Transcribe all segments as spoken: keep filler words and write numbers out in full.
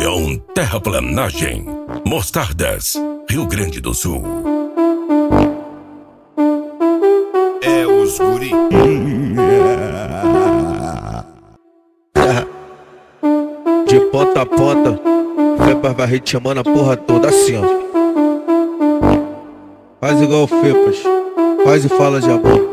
Leão Terraplanagem, Mostardas, Rio Grande do Sul. É os guri. De ponta a ponta, Fepas vai ritmando a porra toda assim, ó. Faz igual o Fepas, faz e fala de amor.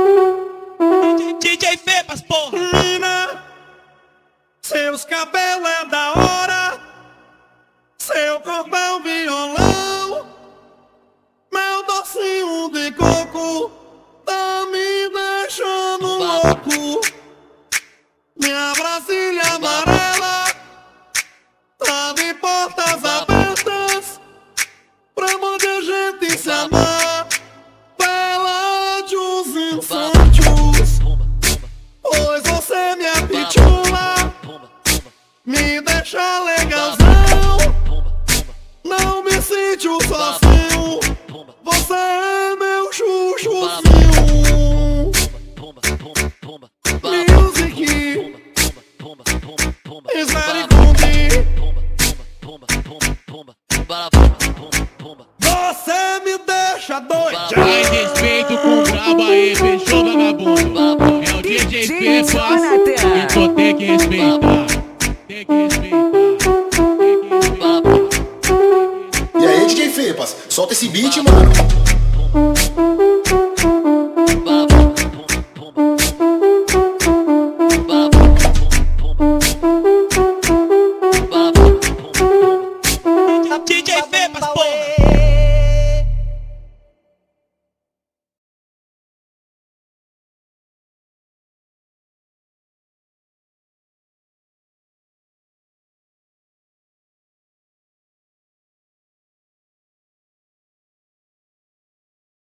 D J Fepas, porra! Mina, seus cabelos é da hora, seu corpo é um violão, meu docinho de coco tá me deixando louco. Minha Brasília amarela tá de portas abertas pra muita gente se amar pela de uns incêndios. Pois você me apitula, me deixa legalzão, não me sinto sozinho, você é meu chuchuzinho. Music, is very good. Você me deixa doido. Mais respeito com o brabo aí, fechou, vagabundo? É o D J Fepas, então tem que respeitar. Tem que respeitar. Tem que respeitar. E aí, D J Fepas, solta esse beat, mano.